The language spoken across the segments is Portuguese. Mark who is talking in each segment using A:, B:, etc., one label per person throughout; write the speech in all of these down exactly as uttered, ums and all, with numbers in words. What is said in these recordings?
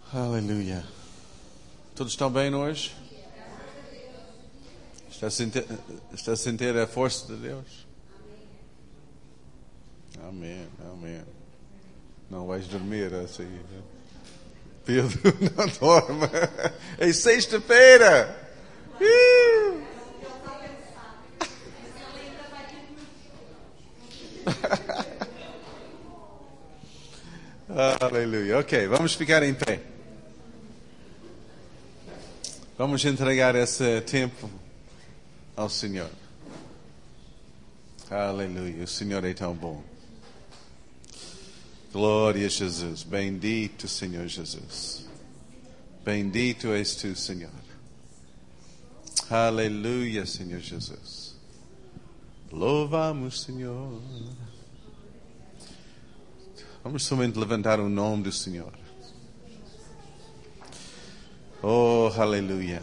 A: Aleluia. Todos estão bem hoje? Está a sentir, está a sentir a força de Deus? Amém, amém. Não vais dormir assim. Pedro, não dorma. É sexta-feira. Uh! Aleluia. Ok, vamos ficar em pé. Vamos entregar esse tempo ao Senhor. Aleluia. O Senhor é tão bom. Glória a Jesus. Bendito Senhor Jesus. Bendito és tu, Senhor. Aleluia, Senhor Jesus. Louvamos, Senhor. Vamos somente levantar o nome do Senhor. Oh, aleluia.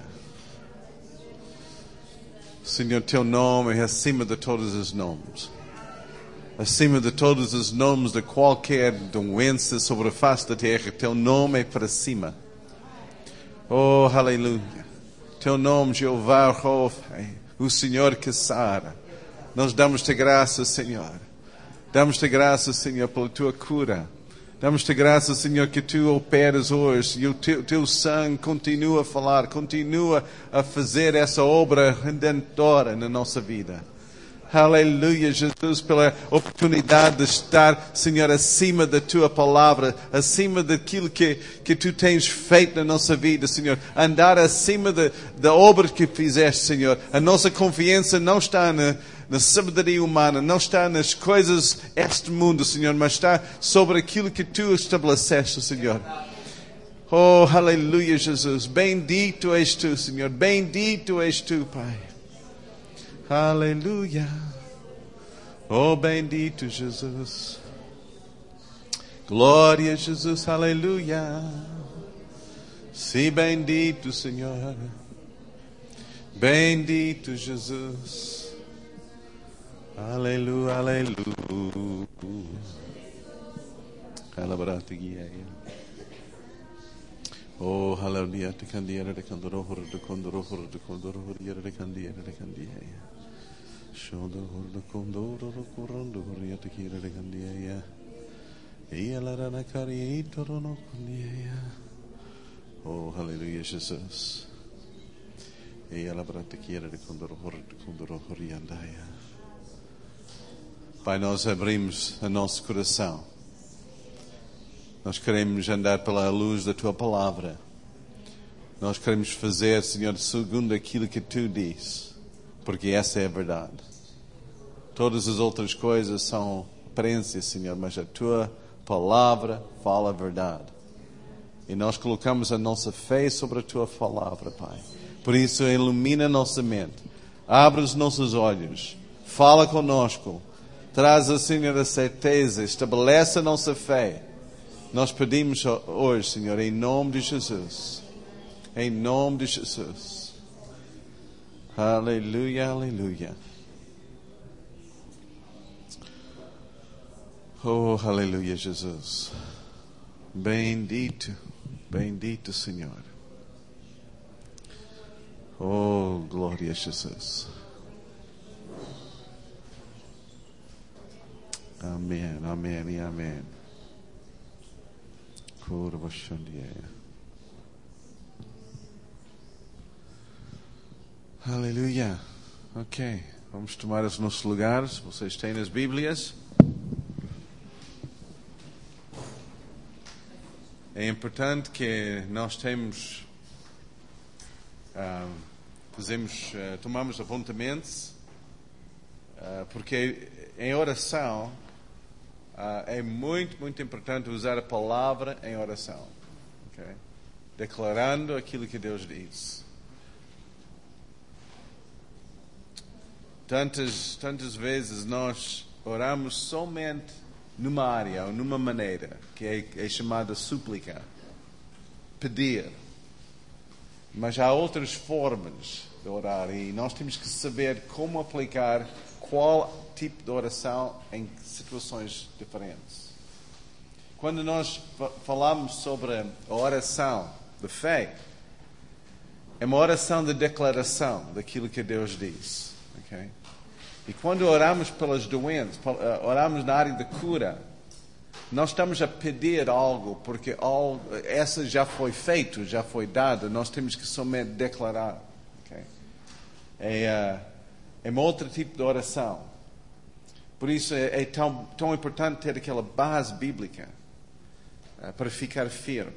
A: Senhor, teu nome é acima de todos os nomes. Acima de todos os nomes de qualquer doença sobre a face da terra, teu nome é para cima. Oh, aleluia. Teu nome, Jeová, o Senhor que sara. Nós damos-te graça, Senhor. Damos-te graça, Senhor, pela tua cura. Damos-te graça, Senhor, que tu operas hoje e o teu, teu sangue continua a falar, continua a fazer essa obra redentora na nossa vida. Aleluia, Jesus, pela oportunidade de estar, Senhor, acima da tua palavra, acima daquilo que, que tu tens feito na nossa vida, Senhor. Andar acima de, da obra que fizeste, Senhor. A nossa confiança não está na, na sabedoria humana, não está nas coisas deste mundo, Senhor, mas está sobre aquilo que tu estabeleceste, Senhor. Oh, aleluia, Jesus. Bendito és tu, Senhor. Bendito és tu, Pai. Aleluia. Oh, bendito Jesus. Glória a Jesus. Aleluia. Sim, bendito Senhor. Bendito Jesus. Aleluia, aleluia. Calabrate guia. Oh, aleluia. Te candiera de candoro, de condoro, de condoro, de candiera de candiera. Shoda horda condoro correndo corriate kira de candia e la rana carito no candia. Oh, aleluia, Jesus. E ela brata kira de condoro horda condoro corriandaia. Pai, nós abrimos o nosso coração. Nós queremos andar pela luz da tua palavra. Nós queremos fazer, Senhor, segundo aquilo que tu dizes. Porque essa é a verdade. Todas as outras coisas são aparências, Senhor, mas a tua palavra fala a verdade. E nós colocamos a nossa fé sobre a tua palavra, Pai. Por isso, ilumina a nossa mente. Abre os nossos olhos. Fala conosco. Traz, Senhor, a certeza. Estabelece a nossa fé. Nós pedimos hoje, Senhor, em nome de Jesus. Em nome de Jesus. Aleluia, aleluia. Oh, aleluia, Jesus. Bendito, bendito Senhor. Oh, glória a Jesus. Amém, amém e amém. Curva xandier. Aleluia. Ok. Vamos tomar os nossos lugares. Vocês têm as Bíblias? É importante que nós temos, uh, fazemos, uh, tomamos apontamentos, uh, porque em oração uh, é muito, muito importante usar a palavra em oração. Okay? Declarando aquilo que Deus diz. Tantas, tantas vezes nós oramos somente numa área ou numa maneira que é, é chamada súplica, pedir. Mas há outras formas de orar e nós temos que saber como aplicar qual tipo de oração em situações diferentes. quando nós falamos sobre a oração de fé, é uma oração de declaração daquilo que Deus diz. Okay? E quando oramos pelas doenças, oramos na área de cura, nós estamos a pedir algo, porque algo, essa já foi feito, já foi dado, nós temos que somente declarar. Okay? É, é um outro tipo de oração. Por isso é, é tão, tão importante ter aquela base bíblica uh, para ficar firme.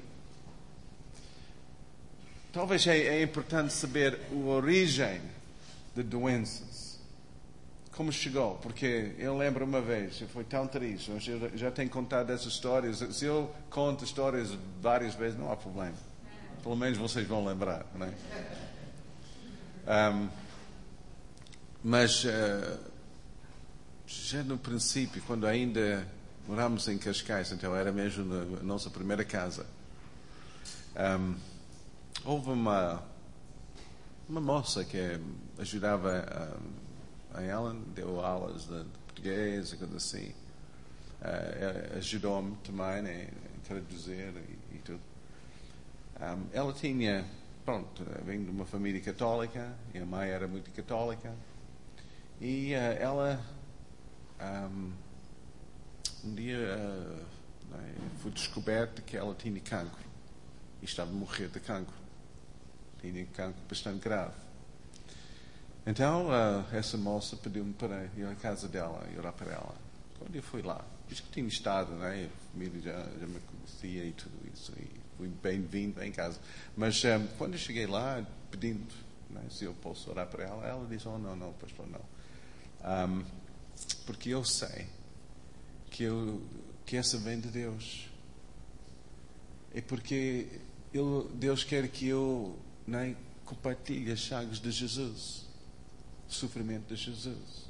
A: Talvez é, é importante saber a origem de doenças. Como chegou? Porque eu lembro uma vez, foi tão triste, eu já, já tenho contado essas histórias. Se eu conto histórias várias vezes, não há problema. Pelo menos vocês vão lembrar, não é? Um, mas uh, já no princípio, quando ainda morámos em Cascais, então era mesmo na nossa primeira casa, um, houve uma, uma moça que ajudava a, a Ellen, deu aulas de, de português e coisa assim. Uh, ajudou-me também né, a traduzir e, e tudo. Um, ela tinha, pronto, vem de uma família católica, e a mãe era muito católica, e uh, ela, um, um dia, uh, né, foi descoberto que ela tinha cancro, e estava a morrer de cancro. Tinha cancro bastante grave. Então, uh, essa moça pediu-me para ir à casa dela e orar para ela. Quando eu fui lá, disse que tinha estado, né? A família já, já me conhecia e tudo isso, e fui bem-vindo em casa. Mas um, quando eu cheguei lá, pedindo, né, se eu posso orar para ela, ela disse, oh, não, não, pastor, não. Um, porque eu sei que, eu, que essa vem de Deus. É porque ele, Deus quer que eu né, compartilhe as chagas de Jesus, o sofrimento de Jesus.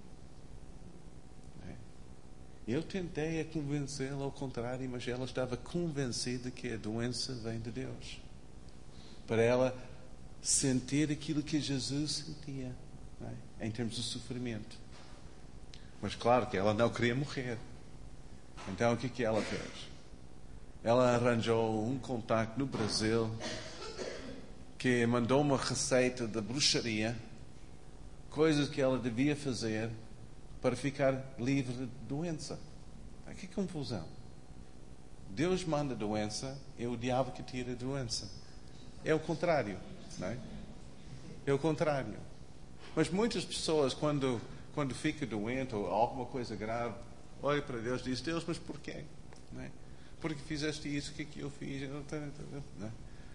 A: Eu tentei a convencê-la ao contrário, mas ela estava convencida que a doença vem de Deus. Para ela sentir aquilo que Jesus sentia, não é? Em termos de sofrimento. Mas claro que ela não queria morrer. Então o que que ela fez? Ela arranjou um contacto no Brasil que mandou uma receita de bruxaria, coisas que ela devia fazer para ficar livre de doença. Que confusão. Deus manda doença, é o diabo que tira a doença. É o contrário, não é? É o contrário. Mas muitas pessoas, quando, quando fica doente ou alguma coisa grave, olha para Deus e diz, Deus, mas porquê? Não é? Porque fizeste isso, o que é que eu fiz? Não é?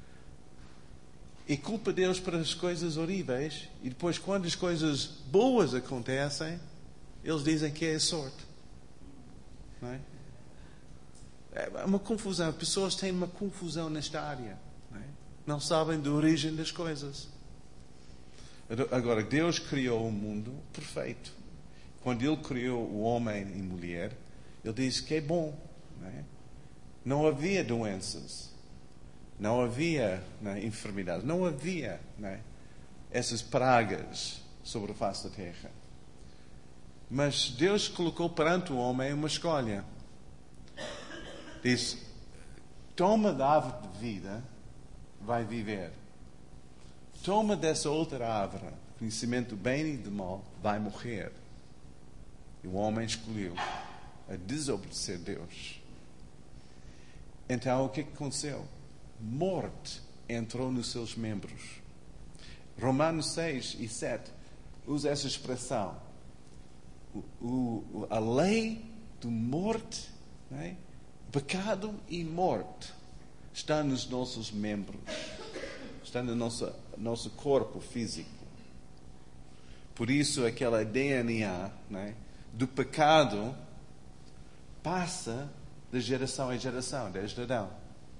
A: E culpa Deus para as coisas horríveis, e depois quando as coisas boas acontecem, eles dizem que é sorte. Não é? É uma confusão. Pessoas têm uma confusão nesta área. Não é? Não sabem da origem das coisas. Agora, Deus criou o mundo perfeito. Quando Ele criou o homem e mulher, Ele disse que é bom. Não é? Não havia doenças. Não havia não é, enfermidades. Não havia não é, essas pragas sobre a face da terra. Mas Deus colocou perante o homem uma escolha. Disse, toma da árvore de vida, vai viver. Toma dessa outra árvore, conhecimento do bem e do mal, vai morrer. E o homem escolheu a desobedecer a Deus. Então o que aconteceu? Morte entrou nos seus membros. Romanos seis e sete usa essa expressão. O, o, a lei de morte, né? Pecado e morte está nos nossos membros, está no nosso, nosso corpo físico. Por isso aquela D N A né, do pecado passa de geração em geração, desde Adão.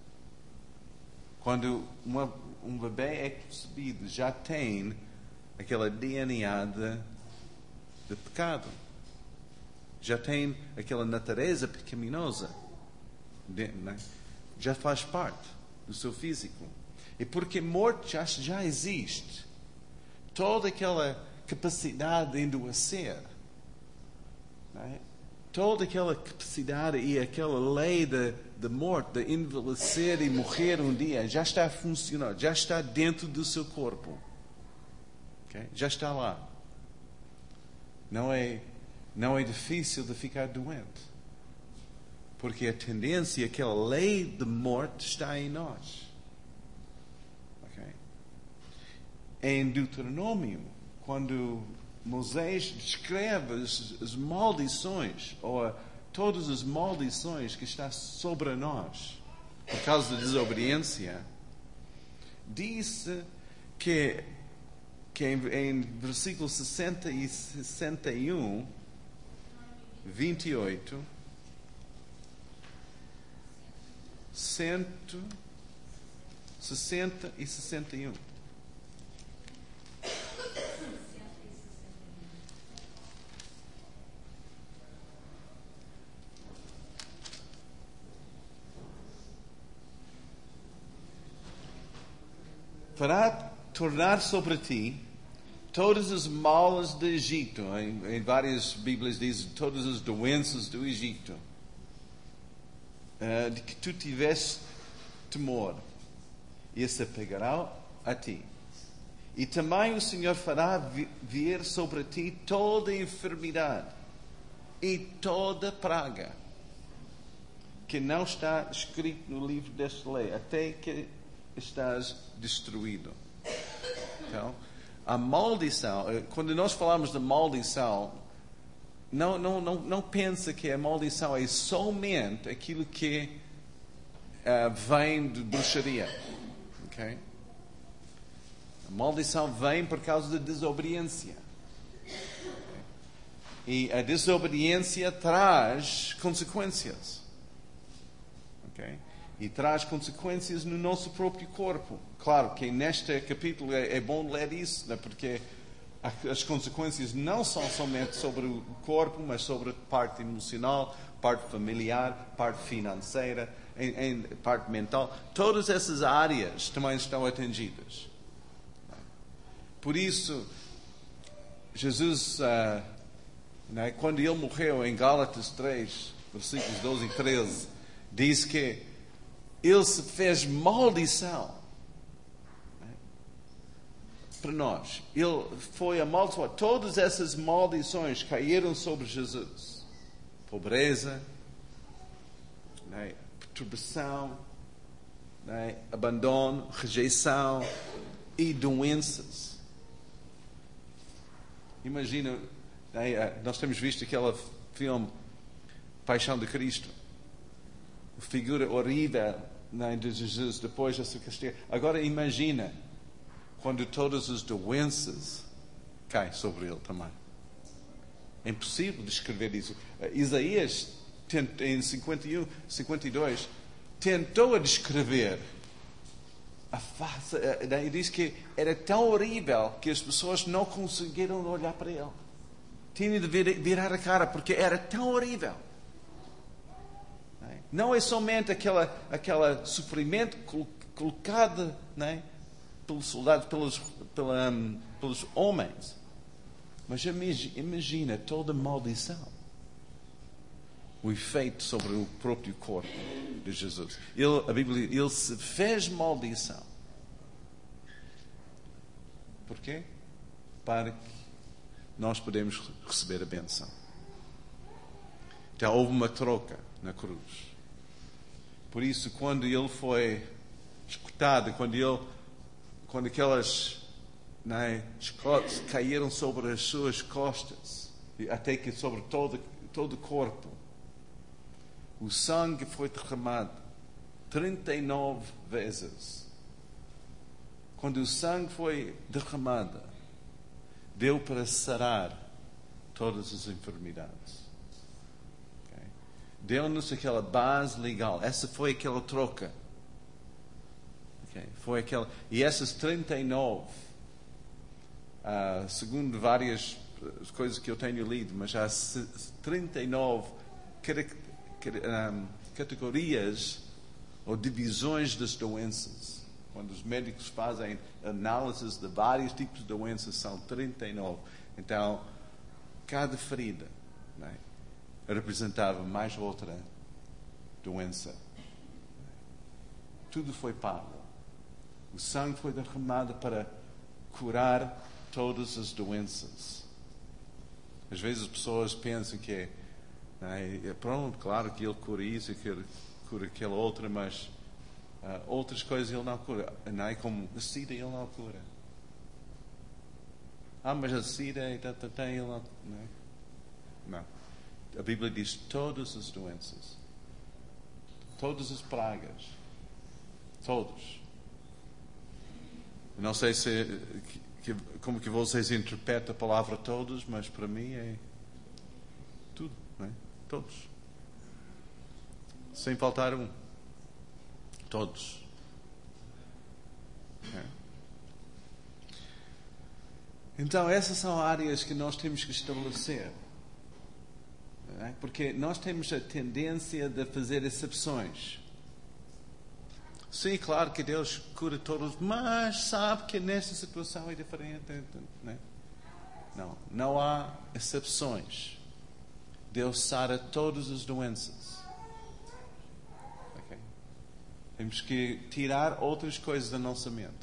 A: Quando uma, um bebê é concebido, já tem aquela D N A de de pecado. Já tem aquela natureza pecaminosa. De, né? Já faz parte do seu físico. E porque morte já, já existe, toda aquela capacidade de endoecer, né? toda aquela capacidade e aquela lei de, de morte, de envelhecer e morrer um dia, já está a funcionar, já está dentro do seu corpo. Okay? Já está lá. Não é, não é difícil de ficar doente. Porque a tendência, aquela lei de morte está em nós. Okay? Em Deuteronômio, quando Moisés descreve as, as maldições, ou a, todas as maldições que estão sobre nós, por causa da desobediência, disse que, que em, em versículo sessenta e sessenta e um, vinte e oito, cento sessenta e sessenta e um. Fará tornar sobre ti todas as malas do Egito. Em, em várias Bíblias diz todas as doenças do Egito. Uh, de que tu tivesse temor, e se apegará a ti. E também o Senhor fará vir sobre ti toda enfermidade e toda praga que não está escrito no livro desta lei, até que estás destruído. Então, a maldição, quando nós falamos de maldição, Não, não, não, não pensa que a maldição é somente aquilo que uh, vem de bruxaria. Okay? A maldição vem por causa da desobediência. Okay? E a desobediência traz consequências. Okay? E traz consequências no nosso próprio corpo. Claro que neste capítulo é, é bom ler isso, né? Porque as consequências não são somente sobre o corpo, mas sobre a parte emocional, parte familiar, parte financeira, em, em, parte mental. Todas essas áreas também estão atingidas. Por isso, Jesus, uh, né, quando ele morreu em Gálatas três, versículos doze e treze, diz que ele se fez maldição para nós. Ele foi amaldiçoado. Todas essas maldições caíram sobre Jesus. Pobreza, né? Perturbação, né? Abandono, rejeição e doenças. Imagina, né? Nós temos visto aquele filme Paixão de Cristo. A figura horrível, né, de Jesus depois da sua castigo. Agora imagina quando todas as doenças caem sobre ele também. É impossível descrever isso. Isaías, em cinquenta e um, cinquenta e dois, tentou a descrever a face. Ele diz que era tão horrível que as pessoas não conseguiram olhar para ele. Tinham de virar a cara porque era tão horrível. Não é somente aquele aquela sofrimento colocado, né, pelos soldados, pelos, pela, um, pelos homens. Mas imagina toda a maldição. O efeito sobre o próprio corpo de Jesus. Ele, a Bíblia diz, ele se fez maldição. Porquê? Para que nós podemos receber a benção. Então houve uma troca na cruz. Por isso, quando ele foi escutado, quando ele quando aquelas, né, chicotes caíram sobre as suas costas, até que sobre todo, todo o corpo, o sangue foi derramado trinta e nove vezes. Quando o sangue foi derramado, deu para sarar todas as enfermidades. Okay? Deu-nos aquela base legal. Essa foi aquela troca. Okay. Foi aquela, e essas trinta e nove, uh, segundo várias coisas que eu tenho lido, mas há trinta e nove categorias ou divisões das doenças. Quando os médicos fazem análises de vários tipos de doenças, são trinta e nove. Então, cada ferida, né, representava mais outra doença. Tudo foi pago. O sangue foi derramado para curar todas as doenças. Às vezes as pessoas pensam que é, é pronto, claro que ele cura isso e que cura aquela outra, mas uh, outras coisas ele não cura. Não é como a sida ele não cura. Ah, mas a sida e tata, tata, ele não, não, é? Não. A Bíblia diz todas as doenças, todas as pragas, todos. Eu não sei se que, como que vocês interpretam a palavra todos, mas para mim é tudo, não é? Todos, sem faltar um, todos. É. Então essas são áreas que nós temos que estabelecer. Porque nós temos a tendência de fazer exceções. Sim, claro que Deus cura todos, mas sabe que nesta situação é diferente. Né? Não, não há exceções. Deus sara todas as doenças. Okay? Temos que tirar outras coisas da nossa mente.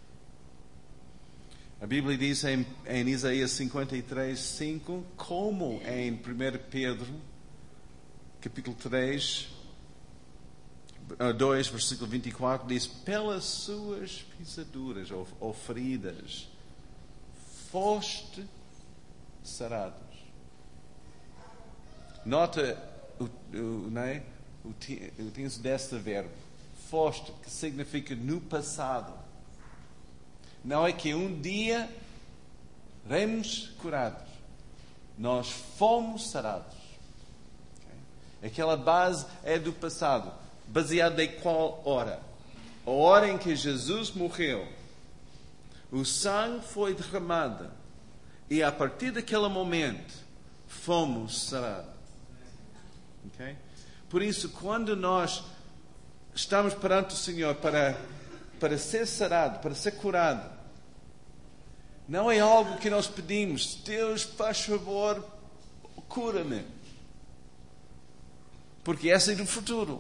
A: A Bíblia diz em, em Isaías cinquenta e três, cinco, como em primeiro Pedro, capítulo três, dois, versículo vinte e quatro, diz: pelas suas pisaduras ou, ou feridas foste sarados. Nota o, o, não é? o, o tenso deste verbo, foste, que significa no passado. Não é que um dia seremos curados. Nós fomos sarados. Okay? Aquela base é do passado. Baseada em qual hora? A hora em que Jesus morreu. O sangue foi derramado. E a partir daquele momento, fomos sarados. Okay? Por isso, quando nós estamos perante o Senhor para, para ser sarado, para ser curado, não é algo que nós pedimos. Deus, faz favor, cura-me. Porque essa é do futuro.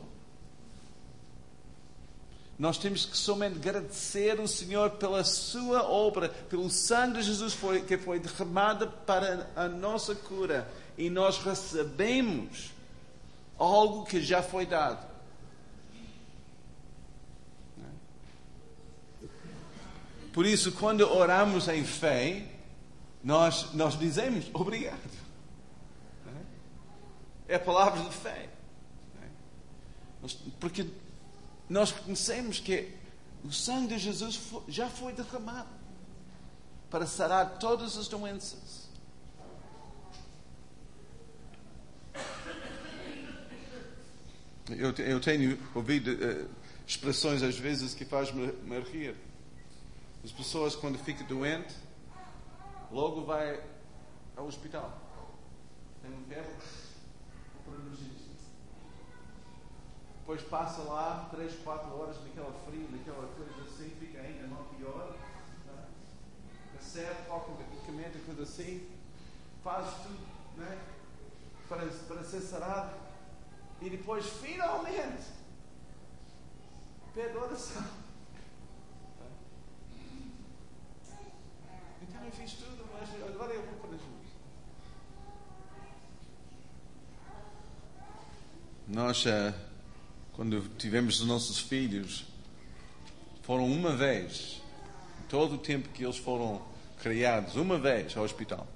A: Nós temos que somente agradecer ao Senhor pela sua obra, pelo sangue de Jesus foi, que foi derramado para a nossa cura. E nós recebemos algo que já foi dado. Por isso, quando oramos em fé, nós, nós dizemos obrigado. É a palavra de fé. Porque nós reconhecemos que o sangue de Jesus já foi derramado para sarar todas as doenças. Eu, eu tenho ouvido uh, expressões às vezes que fazem-me me rir. As pessoas, quando ficam doentes, logo vai ao hospital. Tem um verbo para nos dizer. Depois passa lá três, quatro horas naquela frio, naquela coisa assim, fica ainda não pior. Recebe qualquer medicamento, coisa assim, faz tudo, né, para, para ser sarado. E depois, finalmente, pede oração. Então eu fiz tudo, mas agora eu vou para Jesus. Nós, quando tivemos os nossos filhos, foram uma vez, todo o tempo que eles foram criados, uma vez ao hospital.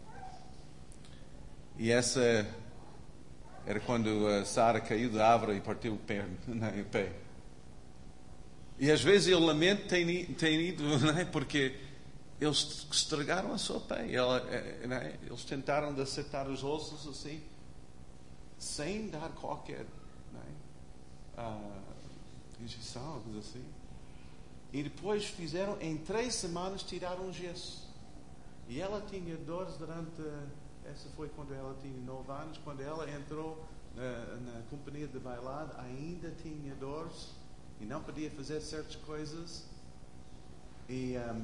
A: E essa era quando a Sara caiu da árvore e partiu o pé. Não, o pé. E às vezes eu lamento ter, ter ido, não é? Porque eles estragaram a sua pé. Ela, não é? Eles tentaram de acertar os ossos assim, sem dar qualquer, não é? ah, injeção, coisa assim. E depois fizeram, em três semanas, tiraram o gesso. E ela tinha dores durante, essa foi quando ela tinha nove anos, quando ela entrou na, na companhia de bailado, ainda tinha dores e não podia fazer certas coisas. E um,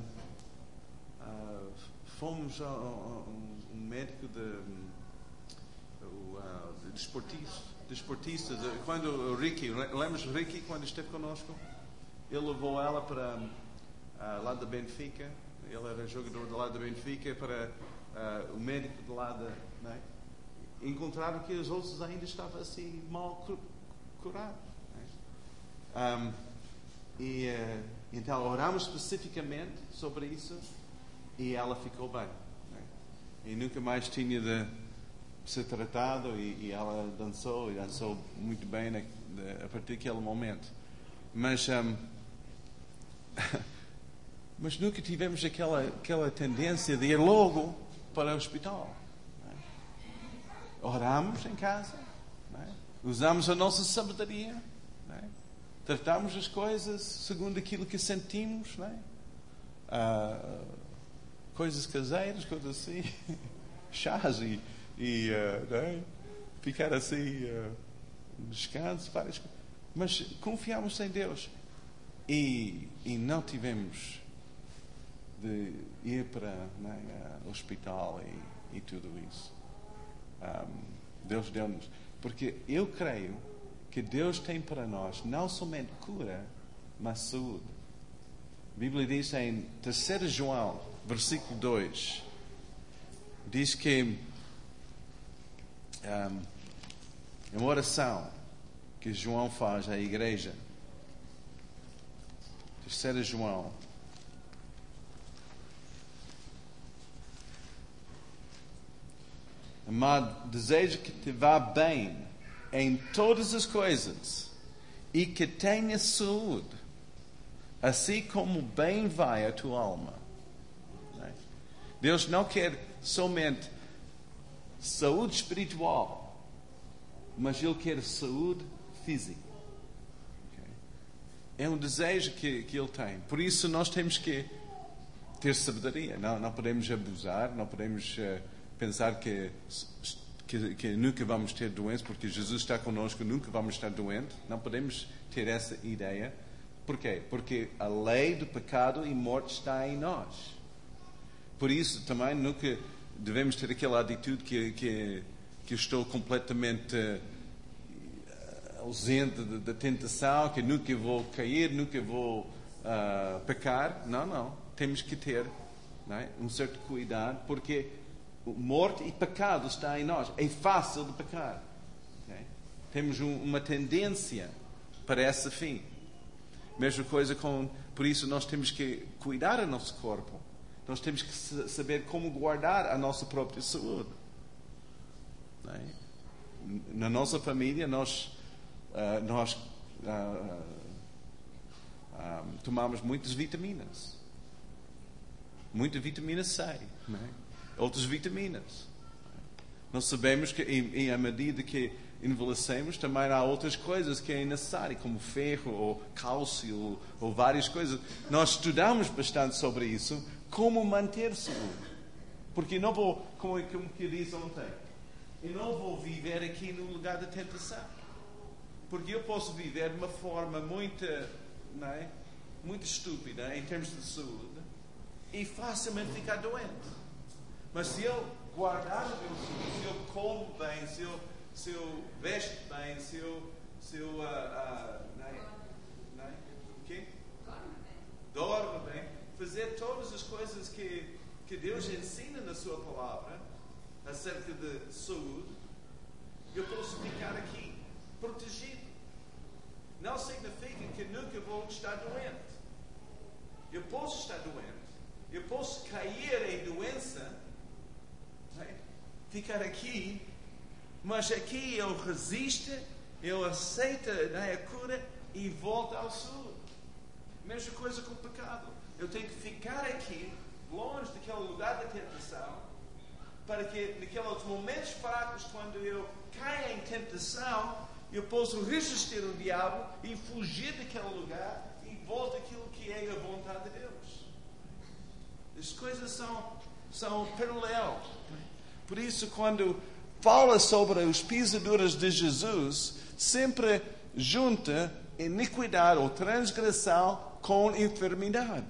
A: uh, fomos a, a, a um médico de um, uh, desportistas, desportistas. Quando o Ricky, lembras do Ricky quando esteve conosco? Ele levou ela para uh, lá da Benfica. Ele era jogador do lado da Benfica para uh, o médico do lado, né? Encontraram que os ossos ainda estavam assim mal curados. Né? Um, e uh, então oramos especificamente sobre isso e ela ficou bem. Né? E nunca mais tinha de ser tratado e, e ela dançou e dançou muito bem na, de, a partir daquele momento. Mas um, mas nunca tivemos aquela aquela tendência de ir logo para o hospital. Oramos em casa, né? Usamos a nossa sabedoria, né? Tratamos as coisas segundo aquilo que sentimos, né? Ah, coisas caseiras, coisas assim, chás e, e uh, né? Ficar assim, uh, descanso, várias coisas. Mas confiamos em Deus e, e não tivemos de ir para, né, o hospital e, e tudo isso. Um, Deus deu-nos, porque eu creio que Deus tem para nós não somente cura, mas saúde. A Bíblia diz em terceiro João, versículo dois, diz que um, é uma oração que João faz à igreja. terceiro João, amado, desejo que te vá bem em todas as coisas e que tenha saúde, assim como bem vai a tua alma. Deus não quer somente saúde espiritual, mas Ele quer saúde física. É um desejo que, que Ele tem. Por isso nós temos que ter sabedoria. Não, não podemos abusar, não podemos uh, pensar que, que, que nunca vamos ter doença, porque Jesus está conosco, nunca vamos estar doentes. Não podemos ter essa ideia. Por quê? Porque a lei do pecado e morte está em nós. Por isso também nunca devemos ter aquela atitude que, que, que eu estou completamente uh, ausente da tentação, que nunca vou cair, nunca vou uh, pecar. Não, não. Temos que ter, não é, um certo cuidado, porque morte e pecado está em nós. É fácil de pecar. Okay? Temos um, uma tendência para esse fim. Mesma coisa com... Por isso nós temos que cuidar do nosso corpo. Nós temos que saber como guardar a nossa própria saúde. Não é? Na nossa família nós, uh, nós uh, uh, tomamos muitas vitaminas. Muita vitamina C, não é? Outras vitaminas. Nós sabemos que em, em à medida que envelhecemos também há outras coisas que é necessário, como ferro ou cálcio ou, ou várias coisas. Nós estudamos bastante sobre isso, como manter saúde. Porque não vou, como, como eu disse ontem, eu não vou viver aqui no lugar da tentação. Porque eu posso viver de uma forma muito, não é, muito estúpida em termos de saúde e facilmente ficar doente. Mas se eu guardar o meu saúde, se eu como bem, se eu, se eu vesto bem, se eu, se eu uh, uh, não é, não é, o quê? Dormo bem, fazer todas as coisas que, que Deus ensina na sua palavra acerca de saúde, eu posso ficar aqui protegido. Não significa que nunca vou estar doente. Eu posso estar doente. Eu posso cair em doença, né? Ficar aqui, mas aqui eu resisto, eu aceito, né, a cura e volto ao saúde. Mesma coisa com o pecado. Eu tenho que ficar aqui, longe daquele lugar da tentação, para que naqueles momentos fracos, quando eu caio em tentação, eu posso resistir o diabo e fugir daquele lugar e volto àquilo que é a vontade de Deus. As coisas são, são paralelas. Por isso, quando fala sobre os pisaduras de Jesus, sempre junta iniquidade ou transgressão com enfermidade.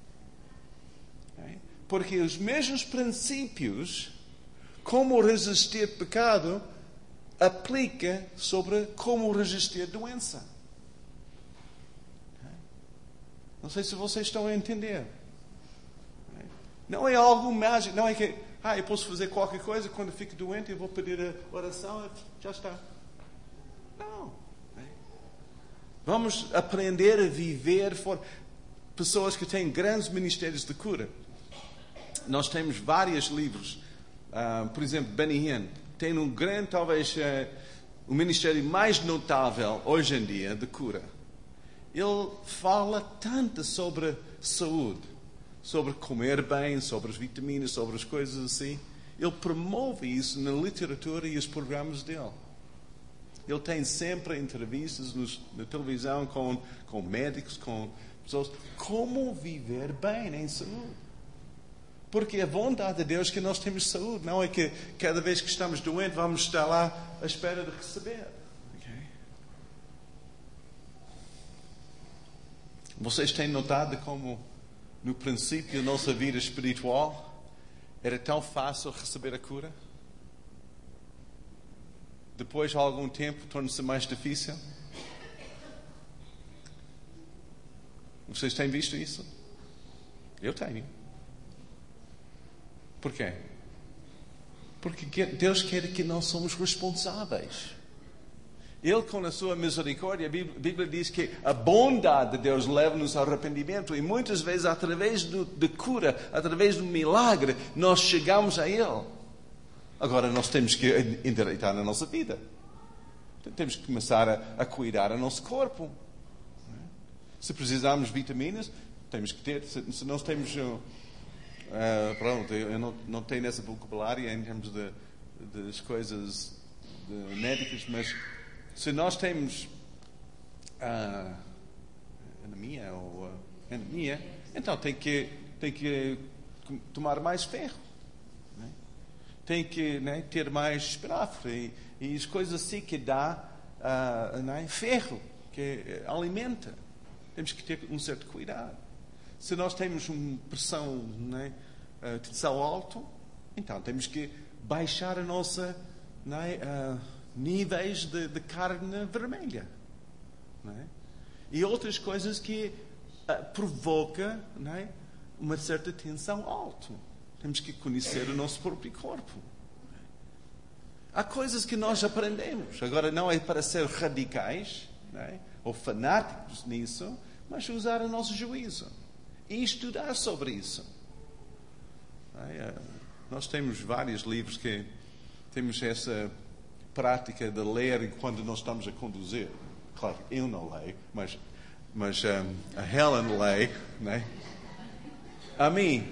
A: Porque os mesmos princípios, como resistir pecado, aplica sobre como resistir a doença. Não sei se vocês estão a entender. Não é algo mágico, não é que, ah, eu posso fazer qualquer coisa, quando eu fico doente eu vou pedir a oração, já está. Não. Vamos aprender a viver for pessoas que têm grandes ministérios de cura. Nós temos vários livros. Uh, por exemplo, Benny Hinn tem um grande, talvez, uh, o ministério mais notável hoje em dia de cura. Ele fala tanto sobre saúde, sobre comer bem, sobre as vitaminas, sobre as coisas assim. Ele promove isso na literatura e os programas dele. Ele tem sempre entrevistas nos, na televisão com, com médicos, com pessoas. Como viver bem em saúde? Porque a vontade de Deus é que nós temos saúde. Não é que cada vez que estamos doentes vamos estar lá à espera de receber. Vocês têm notado como, no princípio da nossa vida espiritual, era tão fácil receber a cura? Depois de algum tempo, torna-se mais difícil? Vocês têm visto isso? Eu tenho. Por quê? Porque Deus quer que nós somos responsáveis. Ele, com a sua misericórdia, a Bíblia diz que a bondade de Deus leva-nos ao arrependimento. E muitas vezes, através do, de cura, através do milagre, nós chegamos a Ele. Agora, nós temos que endireitar na nossa vida. Temos que começar a, a cuidar do nosso corpo. Se precisarmos de vitaminas, temos que ter. Se, se nós temos... Uh, pronto, eu não, não tenho esse vocabulário em termos de, de, das coisas de médicas, mas... Se nós temos uh, anemia ou uh, anemia, então tem que, tem que tomar mais ferro. Né? Tem que, né, ter mais espinafre e, e as coisas assim que dá uh, né, ferro, que alimenta. Temos que ter um certo cuidado. Se nós temos uma pressão, né, uh, tensão alta, então temos que baixar a nossa... Né, uh, níveis de, de carne vermelha, não é? E outras coisas que uh, provoca, não é, uma certa tensão alta. Temos que conhecer o nosso próprio corpo. Há coisas que nós aprendemos. Agora, não é para ser radicais, não é, ou fanáticos nisso, mas usar o nosso juízo e estudar sobre isso. Não é? Nós temos vários livros que temos essa prática de ler quando nós estamos a conduzir. Claro, eu não leio, mas, mas um, a Helen lê, né? A mim.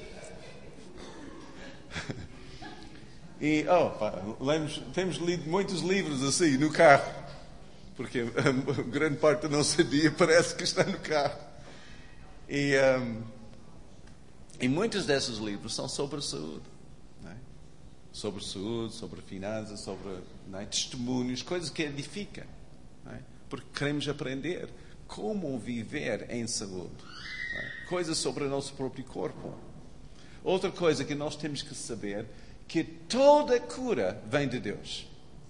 A: E, oh, pá, lemos, temos lido muitos livros assim, no carro. Porque a, a grande parte do nosso dia parece que está no carro. E, um, e muitos desses livros são sobre a saúde. Sobre saúde, sobre finanças, sobre, né, testemunhos, coisas que edificam. Né? Porque queremos aprender como viver em saúde. Né? Coisas sobre o nosso próprio corpo. Outra coisa que nós temos que saber, que toda cura vem de Deus.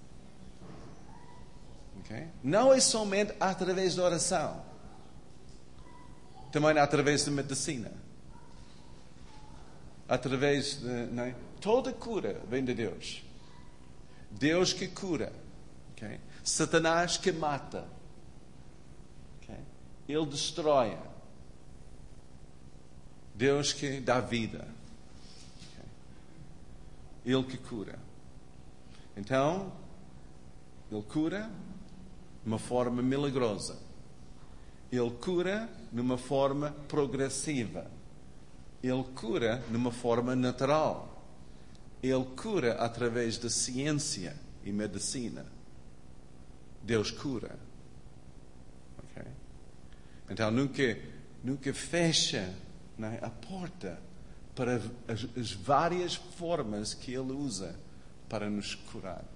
A: Okay? Não é somente através da oração. Também através da medicina. Através de... Né? Toda cura vem de Deus. Deus que cura. Okay? Satanás que mata. Okay? Ele destrói. Deus que dá vida. Okay? Ele que cura. Então, Ele cura de uma forma milagrosa. Ele cura de uma forma progressiva. Ele cura de uma forma natural. Ele cura através da ciência e medicina. Deus cura. Okay? Então, nunca, nunca fecha, né, a porta para as, as várias formas que Ele usa para nos curar.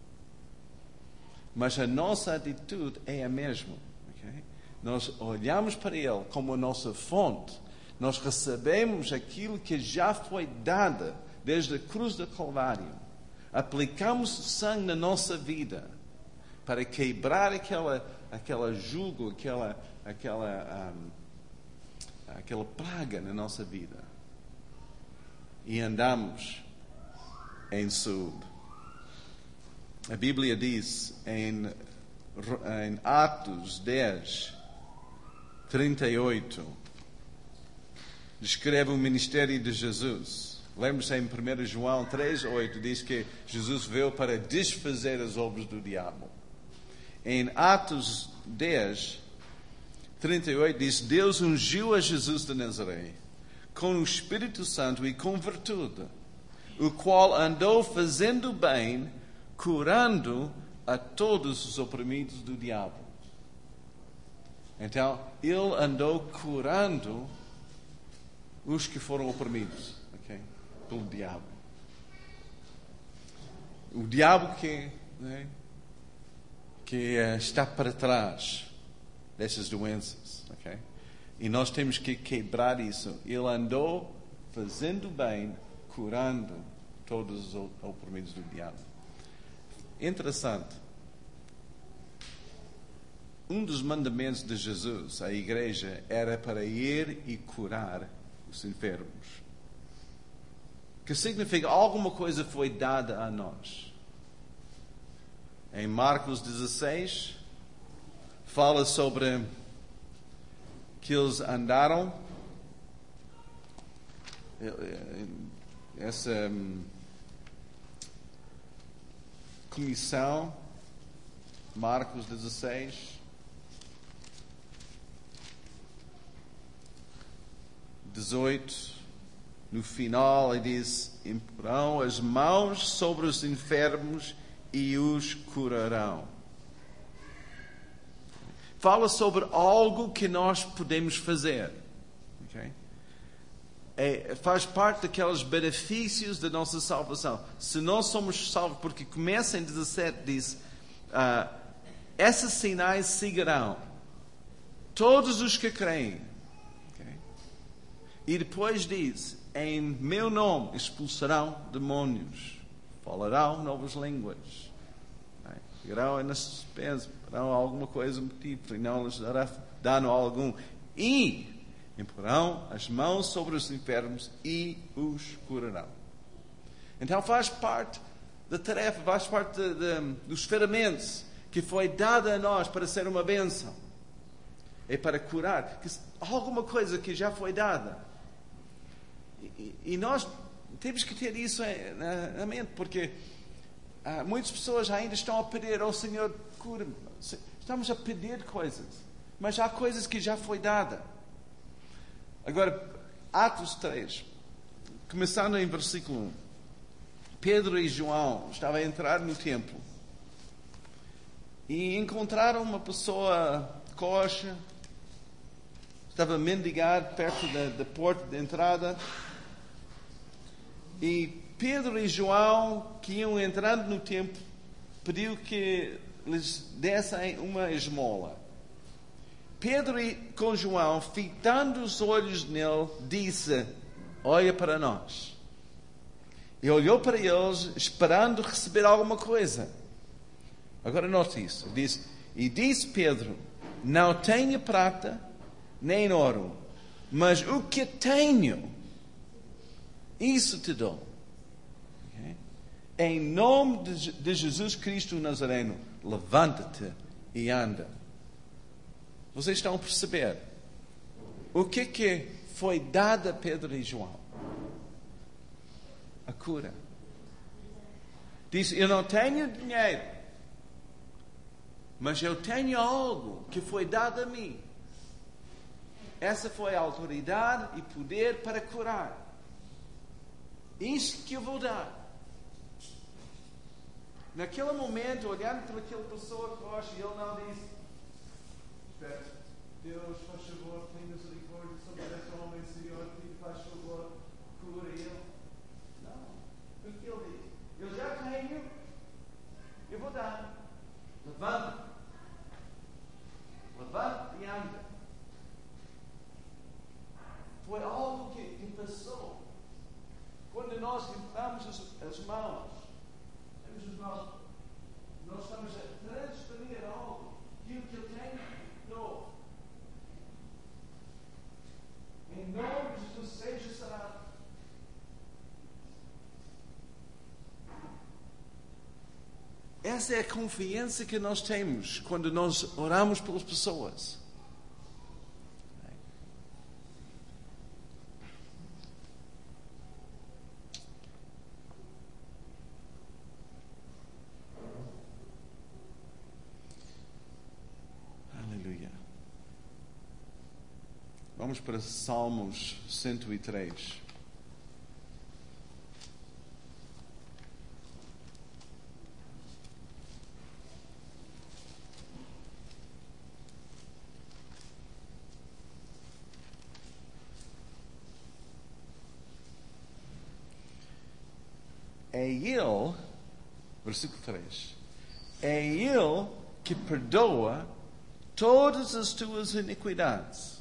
A: Mas a nossa atitude é a mesma. Okay? Nós olhamos para Ele como a nossa fonte. Nós recebemos aquilo que já foi dado desde a cruz do Calvário. aplicamos o sangue na nossa vida para quebrar aquela, aquela jugo, aquela, aquela, um, aquela praga na nossa vida. E andamos em saúde. A Bíblia diz em, em Atos dez, trinta e oito, descreve o ministério de Jesus. Lembra-se em primeiro João três, oito, diz que Jesus veio para desfazer as obras do diabo. Em Atos dez, trinta e oito, diz: Deus ungiu a Jesus de Nazaré com o Espírito Santo e com virtude, o qual andou fazendo bem, curando a todos os oprimidos do diabo. Então, ele andou curando os que foram oprimidos, okay, pelo diabo. O diabo que, né, que uh, está para trás dessas doenças, okay? E nós temos que quebrar isso. Ele andou fazendo bem, curando todos os oprimidos do diabo. Interessante. Um dos mandamentos de Jesus à igreja era para ir e curar os enfermos. Que significa alguma coisa foi dada a nós. Em Marcos dezesseis, fala sobre que eles andaram, essa comissão, Marcos dezesseis, dezoito, no final ele diz: imporão as mãos sobre os enfermos e os curarão. Fala sobre algo que nós podemos fazer. Okay? É, faz parte daqueles benefícios da nossa salvação. Se nós somos salvos, porque começa em dezessete, diz: uh, esses sinais seguirão todos os que creem. Okay? E depois diz: em meu nome expulsarão demônios, falarão novas línguas, pegarão nas suspensas, farão alguma coisa motivo, e não lhes dará dano algum, e imporão as mãos sobre os enfermos e os curarão. Então faz parte da tarefa, faz parte de, de, dos ferramentas que foi dada a nós para ser uma bênção. É para curar, que alguma coisa que já foi dada. E, e nós temos que ter isso na, na mente, porque ah, muitas pessoas ainda estão a pedir ao Senhor, cura-me. Estamos a pedir coisas, mas há coisas que já foi dada. Agora, Atos três, começando em versículo um. Pedro e João estavam a entrar no templo e encontraram uma pessoa coxa, estava a mendigar perto da, da porta de entrada. E Pedro e João, que iam entrando no templo, pediu que lhes dessem uma esmola. Pedro, com João, fitando os olhos nele, disse: olha para nós. E olhou para eles, esperando receber alguma coisa. Agora note isso. Diz, e disse Pedro: não tenho prata nem ouro, mas o que tenho, isso te dou. Okay? Em nome de, de Jesus Cristo Nazareno, levanta-te e anda. Vocês estão a perceber o que que foi dado a Pedro e João? A cura. Diz: eu não tenho dinheiro, mas eu tenho algo que foi dado a mim. Essa foi a autoridade e poder para curar. Isso que eu vou dar. Naquele momento, olhando para aquela pessoa coxa, ele não disse: espera, Deus, faz favor, tem misericórdia sobre este homem, Senhor, faz favor, cura ele. Não. O que ele disse? Eu já tenho, eu vou dar. Levanta. Levanta e anda. Foi algo que, que passou. Quando nós limpamos as, as mãos nós, nós estamos a transferir algo, aquilo que Ele tem novo. Em nome de Jesus, seja sarado. Essa é a confiança que nós temos quando nós oramos pelas pessoas. Aleluia. Vamos para Salmos cento e três. É Ele, versículo três, é Ele que perdoa todas as tuas iniquidades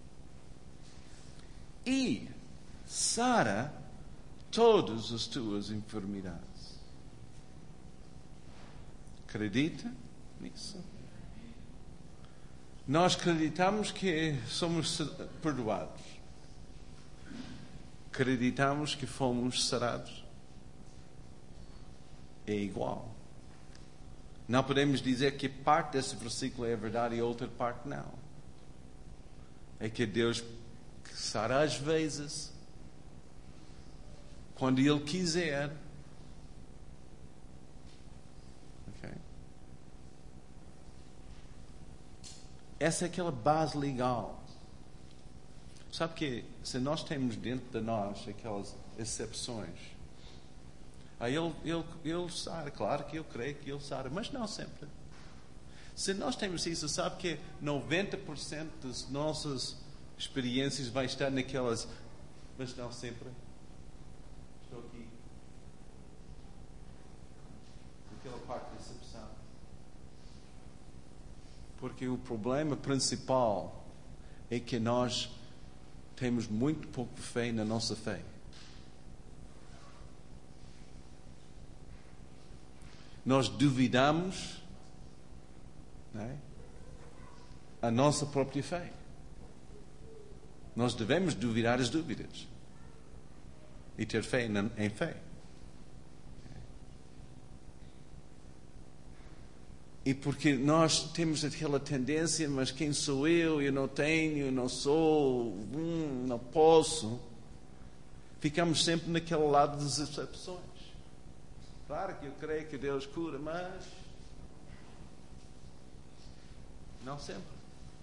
A: e sara todas as tuas enfermidades. Acredita nisso? Nós acreditamos que somos perdoados. Acreditamos que fomos sarados. É igual. Não podemos dizer que parte desse versículo é verdade e outra parte não. É que Deus sara às vezes, quando Ele quiser. Okay? Essa é aquela base legal. Sabe que se nós temos dentro de nós aquelas exceções, aí ele, ele, ele sara, claro que eu creio que Ele sara, mas não sempre. Se nós temos isso, sabe que noventa por cento das nossas experiências vai estar naquelas, mas não sempre. Estou aqui. Naquela parte de exceção. Porque o problema principal é que nós temos muito pouco fé na nossa fé. Nós duvidamos, não é? A nossa própria fé. Nós devemos duvidar as dúvidas e ter fé em fé. E porque nós temos aquela tendência, mas quem sou eu? Eu não tenho, eu não sou, hum, não posso. Ficamos sempre naquele lado das exceções. Claro que eu creio que Deus cura, mas não sempre.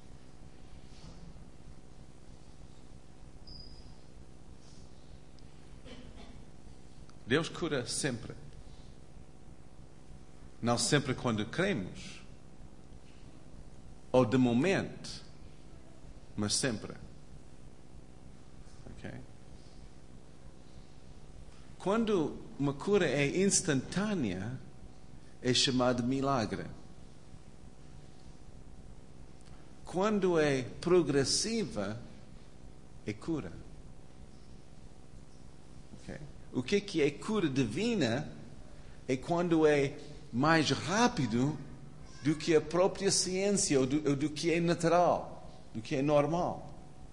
A: Deus cura sempre. Não sempre quando cremos, ou de momento, mas sempre. Ok? Quando uma cura é instantânea, é chamado milagre. Quando é progressiva, é cura. Okay? O que é que é cura divina? É quando é mais rápido do que a própria ciência, ou do, ou do que é natural, do que é normal.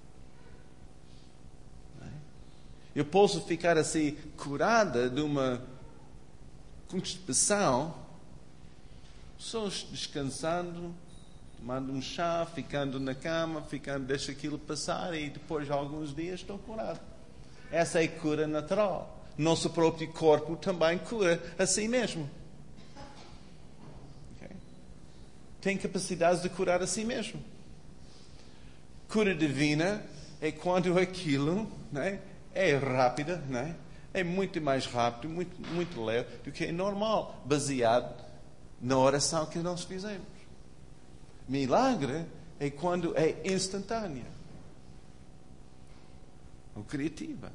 A: Eu posso ficar assim curada de uma constipação só descansando, tomando um chá, ficando na cama, ficando, deixa aquilo passar e depois de alguns dias estou curado. Essa é a cura natural. Nosso próprio corpo também cura a si mesmo. Okay? Tem capacidade de curar a si mesmo. Cura divina é quando aquilo, né, é rápida, né, é muito mais rápido, muito, muito leve do que é normal, baseado na oração que nós fizemos. Milagre é quando é instantânea ou criativa.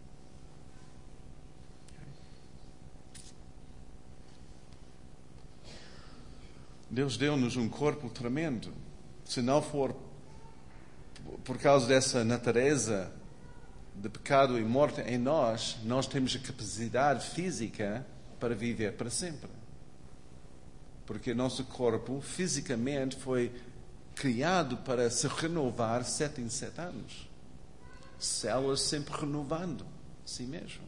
A: Deus deu-nos um corpo tremendo. Se não for por causa dessa natureza de pecado e morte em nós, nós temos a capacidade física para viver para sempre. Porque nosso corpo, fisicamente, foi criado para se renovar sete em sete anos. Células sempre renovando a si mesmo.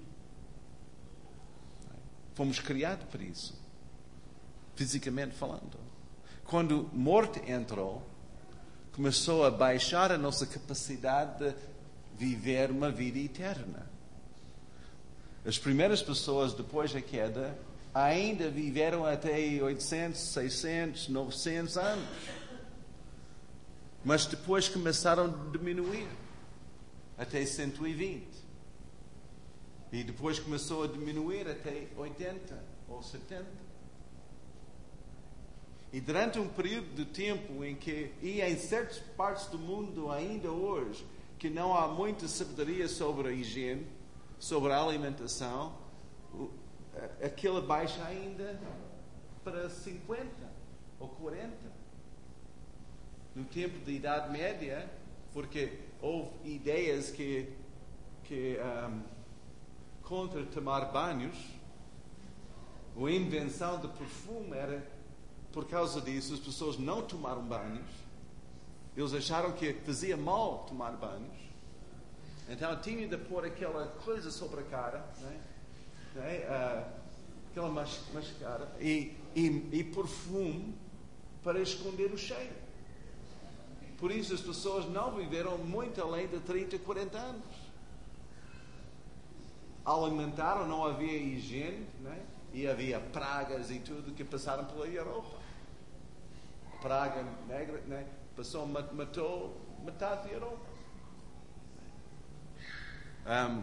A: Fomos criados para isso, fisicamente falando. Quando a morte entrou, começou a baixar a nossa capacidade de viver uma vida eterna. As primeiras pessoas, depois da queda, ainda viveram até oitocentos, seiscentos, novecentos anos. Mas depois começaram a diminuir até cento e vinte. E depois começou a diminuir até oitenta ou setenta. E durante um período de tempo em que, e em certas partes do mundo ainda hoje, que não há muita sabedoria sobre a higiene, sobre a alimentação, aquela baixa ainda para cinquenta ou quarenta. No tempo da Idade Média, porque houve ideias que, que um, contra tomar banhos, a invenção de perfume era por causa disso. As pessoas não tomaram banhos. Eles acharam que fazia mal tomar banhos. Então tinha de pôr aquela coisa sobre a cara, né? Né? Uh, aquela máscara e, e, e perfume para esconder o cheiro. Por isso as pessoas não viveram muito além de trinta, quarenta anos. Alimentaram, não havia higiene, né? E havia pragas e tudo que passaram pela Europa. Praga negra, né? Passou, matou metade da Europa. Um,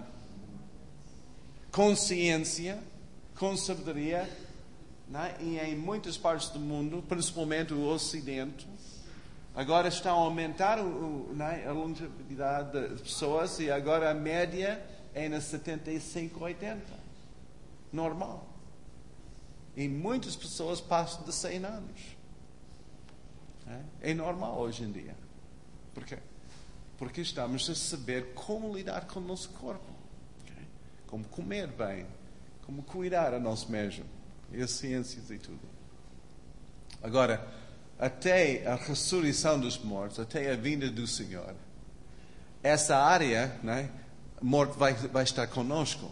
A: consciência, com sabedoria, né? E em muitas partes do mundo, principalmente o Ocidente, agora estão a aumentar o, o, né? a longevidade das pessoas, e agora a média é na setenta e cinco, oitenta. Normal. E muitas pessoas passam de cem anos. É, é normal hoje em dia. Por quê? Porque estamos a saber como lidar com o nosso corpo. Okay? Como comer bem. Como cuidar a nós mesmos. E as ciências e tudo. Agora, até a ressurreição dos mortos, até a vinda do Senhor, essa área, né, a morte vai, vai estar conosco.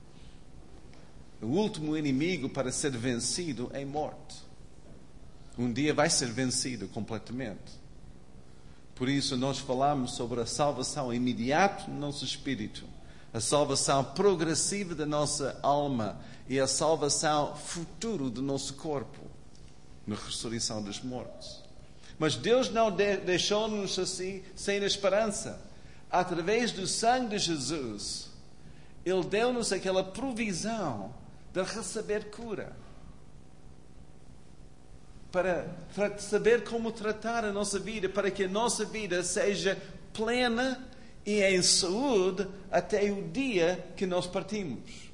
A: O último inimigo para ser vencido é a morte. Um dia vai ser vencido completamente. Por isso nós falamos sobre a salvação imediata do nosso espírito, a salvação progressiva da nossa alma e a salvação futura do nosso corpo, na ressurreição dos mortos. Mas Deus não de- deixou-nos assim, sem esperança. Através do sangue de Jesus, Ele deu-nos aquela provisão de receber cura. Para, para saber como tratar a nossa vida, para que a nossa vida seja plena e em saúde até o dia que nós partimos.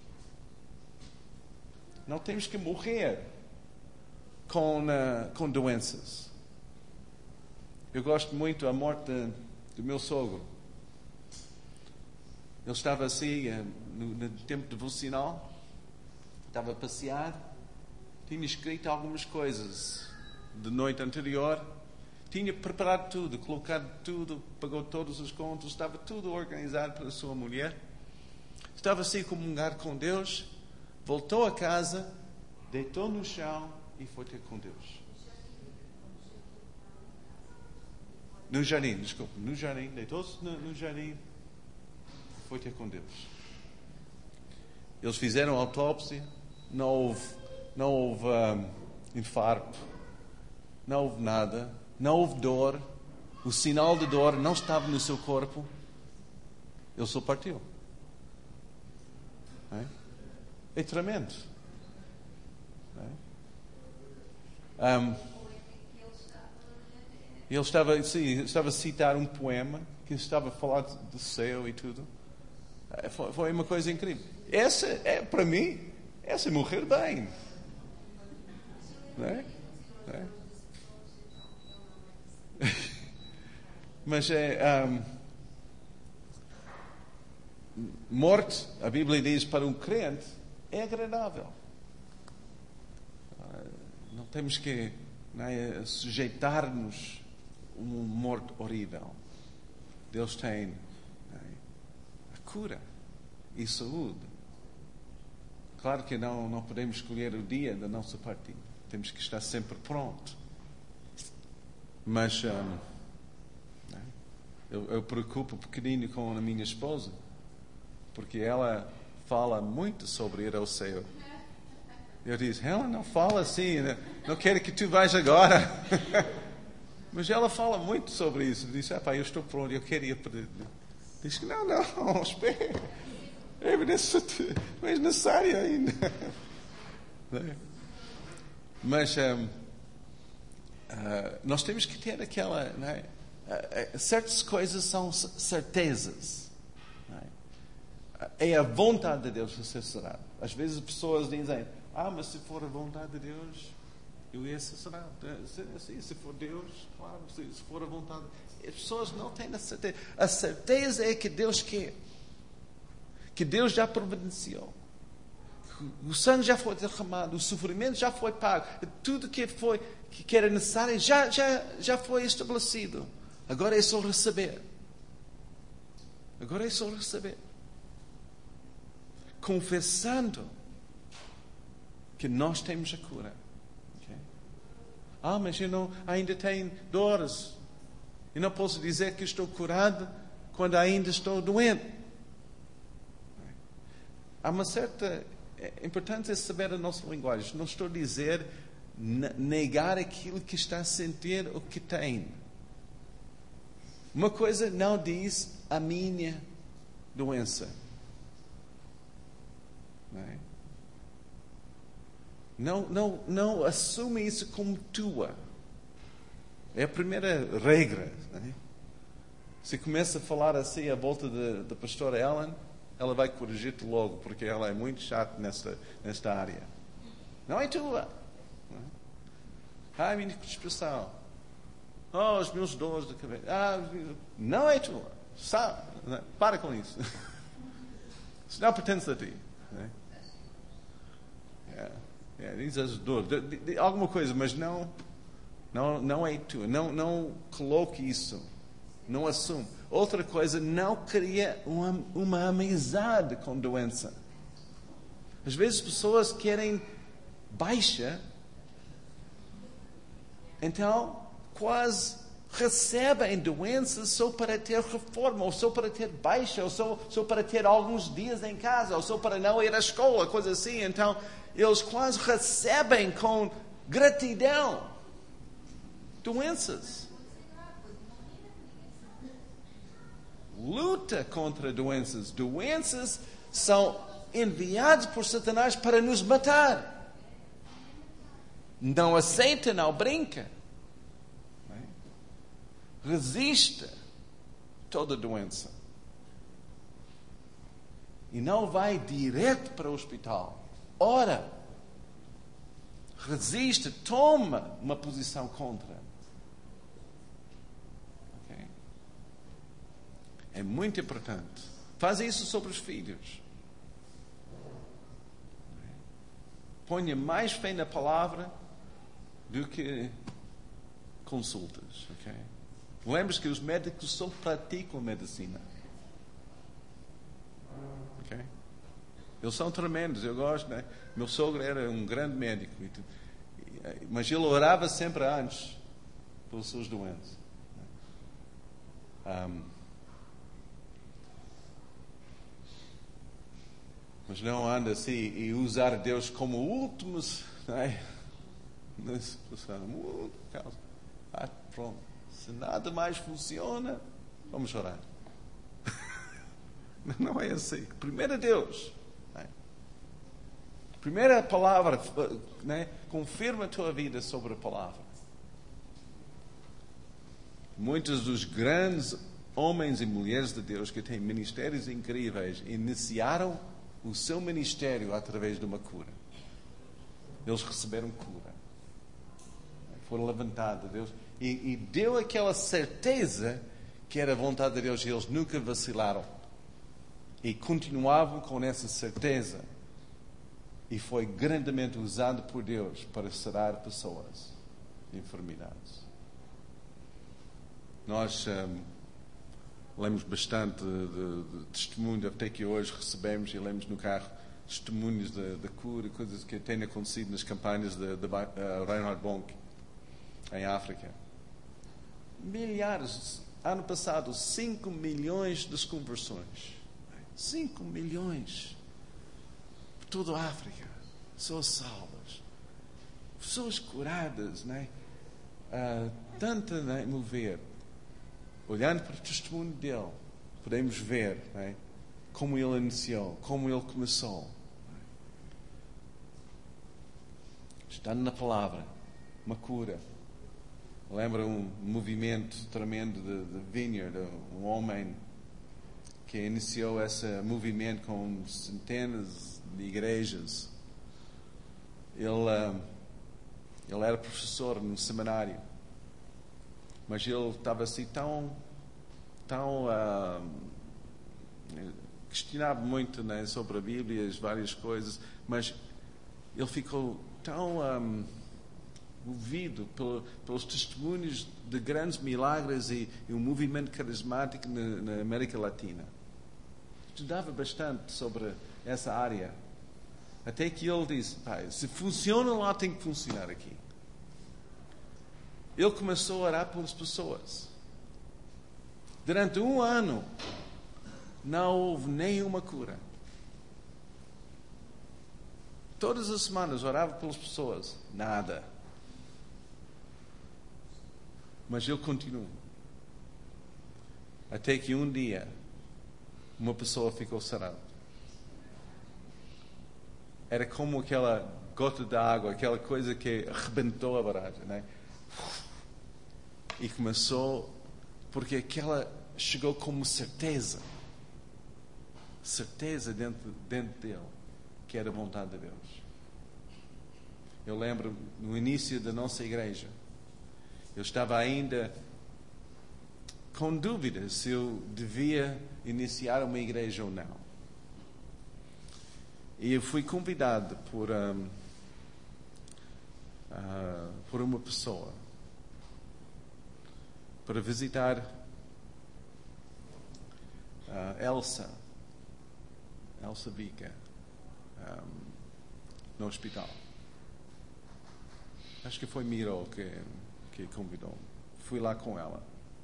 A: Não temos que morrer com, uh, com doenças. Eu gosto muito da morte de, do meu sogro. Ele estava assim, uh, no, no tempo devocional, estava a passear, tinha escrito algumas coisas de noite anterior, tinha preparado tudo, colocado tudo, pagou todas as contas, estava tudo organizado para a sua mulher. Estava assim a comungar com Deus, voltou a casa, deitou no chão e foi ter com Deus. No jardim, desculpa, no jardim, deitou-se no, no jardim, foi ter com Deus. Eles fizeram autópsia, não houve, não houve um, infarto, não houve nada, não houve dor, o sinal de dor não estava no seu corpo, ele só partiu. É, é tremendo. É? Um, ele estava, sim, estava a citar um poema que estava a falar do céu e tudo. Foi, foi uma coisa incrível. Essa é, para mim, essa é morrer bem. Não é? Não é? Mas é um, morte, a Bíblia diz, para um crente é agradável. Não temos que, não é, sujeitar-nos a uma morte horrível. Deus tem, não é, a cura e saúde. Claro que não, não podemos escolher o dia da nossa partida. Temos que estar sempre pronto. Mas hum, eu, eu preocupo um bocadinho com a minha esposa, porque ela fala muito sobre ir ao céu. Eu disse, ela não fala assim, não quero que tu vais agora. Mas ela fala muito sobre isso. Eu disse, ah, pá, eu estou pronto, eu quero ir para... Diz que não, não, espera. É necessário ainda. Mas um, uh, nós temos que ter aquela... Não é? Uh, uh, certas coisas são certezas. Não é? É a vontade de Deus a ser cercado. Às vezes as pessoas dizem, ah, mas se for a vontade de Deus, eu ia ser cercado. Se, se for Deus, claro, se, se for a vontade... As pessoas não têm a certeza. A certeza é que Deus quer. Que Deus já providenciou. O sangue já foi derramado, o sofrimento já foi pago, tudo que foi que era necessário já, já, já foi estabelecido. Agora é só receber. Agora é só receber. Confessando que nós temos a cura. Okay? Ah, mas eu não, ainda tenho dores. Eu não posso dizer que estou curado quando ainda estou doente. Há uma certa... É importante saber a nossa linguagem. Não estou a dizer negar aquilo que está a sentir ou que tem. Uma coisa não diz a minha doença. Não, é? não, não, não assume isso como tua. É a primeira regra. Não é? Se começa a falar assim à volta da pastora Ellen, ela vai corrigir-te logo, porque ela é muito chata nesta, nesta área. Não é tua. Ah, a minha expressão. Oh, os meus dores de cabeça. Ah, não é tua. Sabe? Para com isso. Isso não pertence a ti. É, é, diz as dores. De, de, de, alguma coisa, mas não, não, não é tua. Não, não coloque isso. Não assume. Outra coisa, não cria uma, uma amizade com doença. Às vezes pessoas querem baixa, então quase recebem doenças só para ter reforma, ou só para ter baixa, ou só, só para ter alguns dias em casa, ou só para não ir à escola, coisa assim. Então eles quase recebem com gratidão doenças. Luta contra doenças. Doenças são enviadas por Satanás para nos matar. Não aceita, não brinca. Resista toda doença. E não vai direto para o hospital. Ora. Resista, toma uma posição contra. É muito importante. Faz isso sobre os filhos. Ponha mais fé na palavra do que consultas. Okay? Lembre-se que os médicos só praticam medicina. Okay? Eles são tremendos. Eu gosto, né? Meu sogro era um grande médico. Mas ele orava sempre antes pelos seus doentes. Um, Mas não anda assim e usar Deus como último, não é? Ah, pronto. Se nada mais funciona, vamos orar. Não é assim. Primeiro Deus. Não é? Primeira palavra, não é? Confirma a tua vida sobre a palavra. Muitos dos grandes homens e mulheres de Deus que têm ministérios incríveis iniciaram o seu ministério através de uma cura. Eles receberam cura. Foram levantados. Deus, e, e deu aquela certeza que era a vontade de Deus. E eles nunca vacilaram. E continuavam com essa certeza. e foi grandemente usado por Deus para sarar pessoas enfermidades. Nós um, lemos bastante de, de, de testemunho, até que hoje recebemos e lemos no carro testemunhos de, de cura, coisas que têm acontecido nas campanhas de, de uh, Reinhard Bonk em África. Milhares, ano passado, cinco milhões de conversões. cinco milhões. Por toda a África. Pessoas salvas. Pessoas curadas, né? Uh, tanta, né, mover. Olhando para o testemunho dele, podemos ver, né, como ele iniciou, como ele começou. Estando na palavra, uma cura. Lembra um movimento tremendo de, de Vineyard, um homem que iniciou esse movimento com centenas de igrejas. Ele, ele era professor no seminário, mas ele estava assim tão, tão uh, questionava muito, né, sobre a Bíblia, as várias coisas, mas ele ficou tão um, movido pelo, pelos testemunhos de grandes milagres e, e um movimento carismático na, na América Latina. Estudava bastante sobre essa área, até que ele disse: pai, se funciona lá, tem que funcionar aqui. Ele começou a orar pelas pessoas. Durante um ano não houve nenhuma cura. Todas as semanas orava pelas pessoas, nada. Mas ele continuou. Até que um dia uma pessoa ficou sarada. Era como aquela gota de água, aquela coisa que arrebentou a barragem, né? E começou, porque aquela chegou como certeza, certeza dentro, dentro dele, que era a vontade de Deus. Eu lembro, no início da nossa igreja, eu estava ainda com dúvidas se eu devia iniciar uma igreja ou não. E eu fui convidado por, um, uh, por uma pessoa para visitar uh, Elsa, Elsa Vica, um, no hospital. Acho que foi Miro que, que convidou. Fui lá com ela.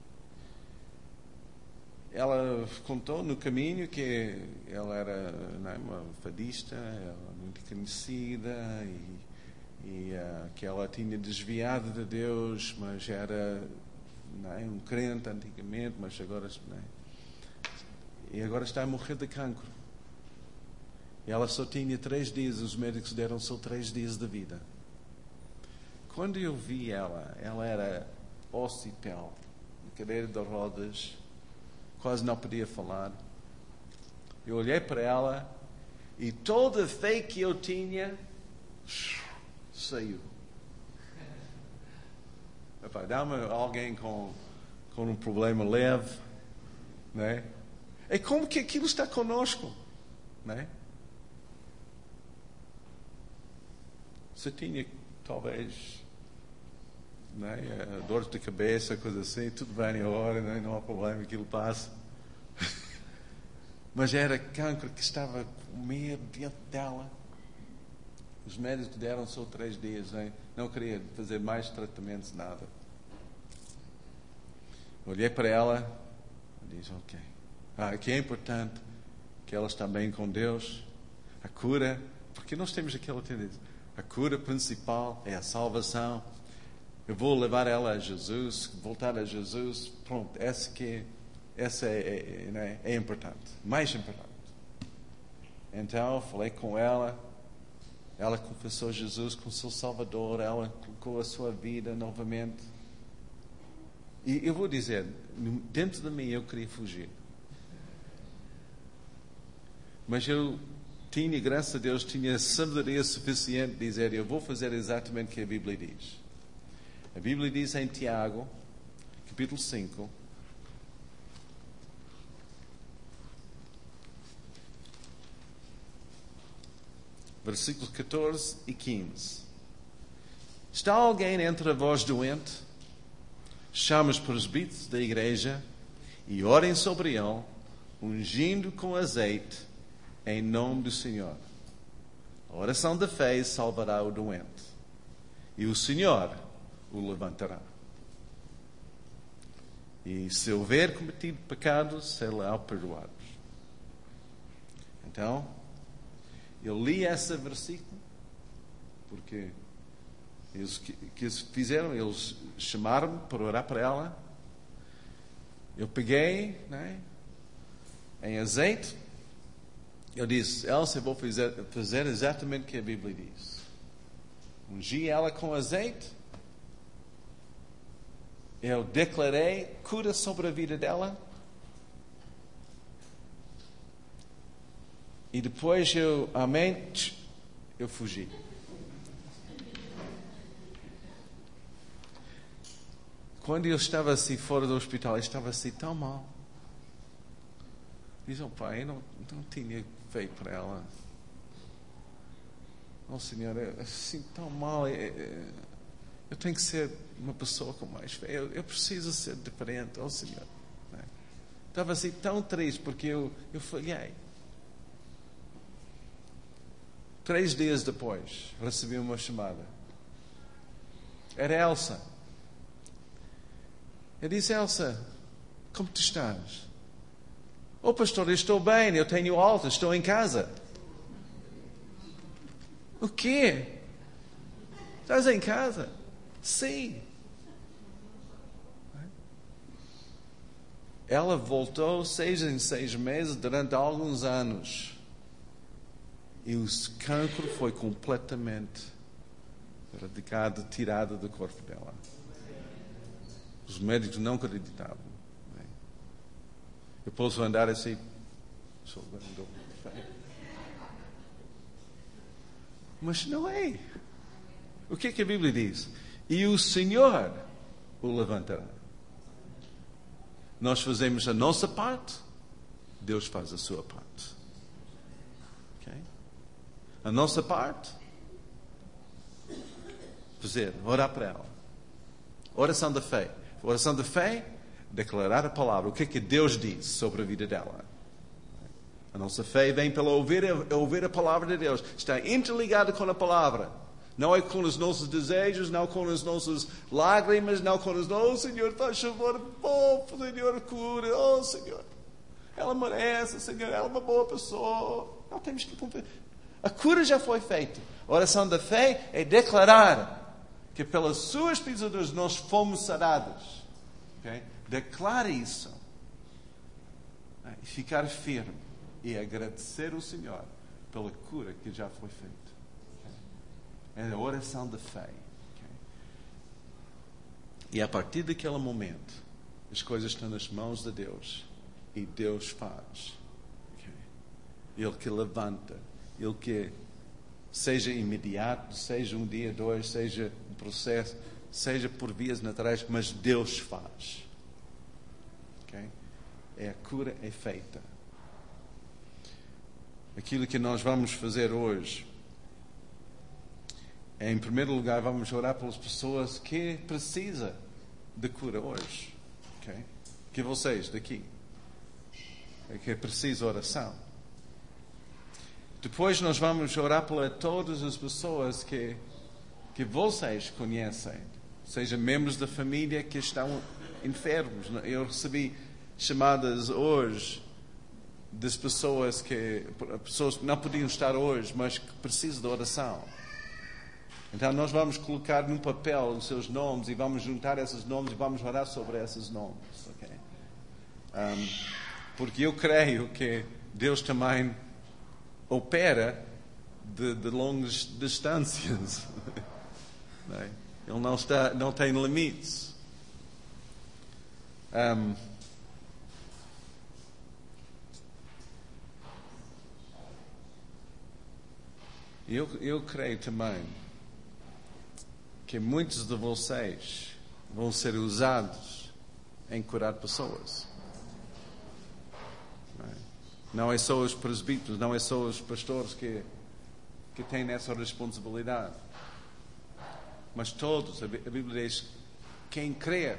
A: Ela contou no caminho que ela era, não é, uma fadista, ela muito conhecida, e, e uh, que ela tinha desviado de Deus, mas era, não é, um crente antigamente, mas agora, não é, e agora está a morrer de cancro. E ela só tinha três dias, os médicos deram só três dias de vida. Quando eu vi ela, ela era osso e pele, cadeira de rodas, quase não podia falar. Eu olhei para ela e toda a fé que eu tinha saiu. Epá, dá-me alguém com, com um problema leve, né? É como que aquilo está conosco, né? Se tinha talvez, né, dor de cabeça, coisa assim, tudo bem agora, né? Não há problema, aquilo passa. Mas era cancro que estava meio dentro dela. Os médicos deram só três dias, né? Não queria fazer mais tratamentos, nada. Olhei para ela e disse: ok, ah, aqui é importante que ela está bem com Deus. A cura, porque nós temos aquela tendência, a cura principal é a salvação. Eu vou levar ela a Jesus, voltar a Jesus. Pronto, essa, que, essa é, é, né, é importante, mais importante. Então, falei com ela. Ela confessou Jesus como seu Salvador. Ela colocou a sua vida novamente. E eu vou dizer, dentro de mim eu queria fugir. Mas eu tinha, graças a Deus, tinha sabedoria suficiente de dizer: eu vou fazer exatamente o que a Bíblia diz. A Bíblia diz em Tiago, capítulo cinco, versículos catorze e quinze. Está alguém entre vós doente? Chame os presbíteros da igreja e orem sobre ele, ungindo com azeite em nome do Senhor. A oração da fé salvará o doente, e o Senhor o levantará. E se houver cometido pecados, serão perdoados. Então, eu li esse versículo porque eles que fizeram, eles chamaram-me para orar para ela. Eu peguei, né, em azeite. Eu disse, Elsa, eu vou fazer, fazer exatamente o que a Bíblia diz. Ungi ela com azeite. Eu declarei cura sobre a vida dela. E depois eu, amém, eu fugi. Quando eu estava assim fora do hospital, eu estava assim tão mal. Diz, oh pai, eu não, não tinha feito para ela. Oh Senhor, é assim tão mal. Eu, eu tenho que ser uma pessoa com mais fé. Eu, eu preciso ser diferente, oh Senhor. Estava assim tão triste porque eu, eu falhei. Três dias depois, recebi uma chamada. Era Elsa. Eu disse, Elsa, como tu estás? Oh pastor, eu estou bem, eu tenho alta, estou em casa. O quê? Estás em casa? Sim. Ela voltou seis em seis meses durante alguns anos. E o cancro foi completamente erradicado, tirado do corpo dela. Os médicos não acreditavam. Eu posso andar assim. Sou grandão. Mas não é. O que é que a Bíblia diz? E o Senhor o levantará. Nós fazemos a nossa parte, Deus faz a sua parte. Okay? A nossa parte, fazer, orar para ela. Oração da fé. Oração da fé, declarar a palavra. O que é que Deus diz sobre a vida dela? A nossa fé vem pela ouvir, ouvir a palavra de Deus. Está interligada com a palavra. Não é com os nossos desejos, não com as nossas lágrimas, não com os nossos, oh Senhor, faz favor, oh Senhor, cura, oh Senhor. Ela merece, Senhor, ela é uma boa pessoa. Não temos que cumprir. A cura já foi feita. A oração da fé é declarar que pelas suas pisaduras nós fomos sarados. Okay? Declare isso. E ficar firme. E agradecer ao Senhor pela cura que já foi feita. Okay? É a oração da fé. Okay? E a partir daquele momento, as coisas estão nas mãos de Deus. E Deus faz. Okay? Ele que levanta. Ele que, seja imediato, seja um dia, dois, seja um processo, seja por vias naturais, mas Deus faz. Okay? É a cura é feita. Aquilo que nós vamos fazer hoje é, em primeiro lugar, vamos orar pelas pessoas que precisam de cura hoje. Okay? Que vocês daqui é que precisa oração. Depois nós vamos orar por todas as pessoas que, que vocês conhecem, seja membros da família que estão enfermos. Eu recebi chamadas hoje das pessoas que, pessoas que não podiam estar hoje, mas que precisam de oração. Então nós vamos colocar num papel os seus nomes e vamos juntar esses nomes e vamos orar sobre esses nomes. Okay? Um, porque eu creio que Deus também opera de, de longas distâncias. Ele não, está, não tem limites. Um, eu, eu creio também que muitos de vocês vão ser usados em curar pessoas. Não é só os presbíteros, não é só os pastores que, que têm essa responsabilidade. Mas todos, a Bíblia diz, quem crer,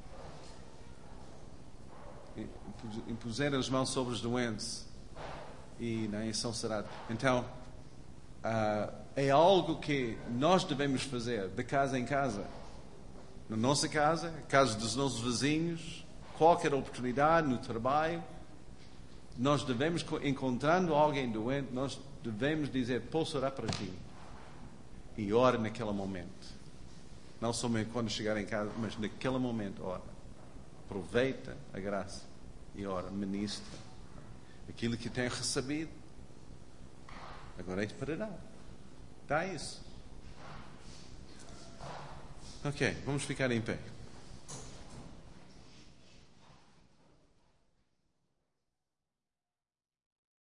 A: impuser as mãos sobre os doentes e na são sarados. Então, uh, é algo que nós devemos fazer de casa em casa. Na nossa casa, na casa dos nossos vizinhos, qualquer oportunidade, no trabalho, nós devemos, encontrando alguém doente, nós devemos dizer, posso orar para ti? E ora naquele momento. Não somente quando chegar em casa, mas naquele momento, ora. Aproveita a graça e ora, ministra. Aquilo que tem recebido, agora é para dar. Dá isso. Ok, vamos ficar em pé.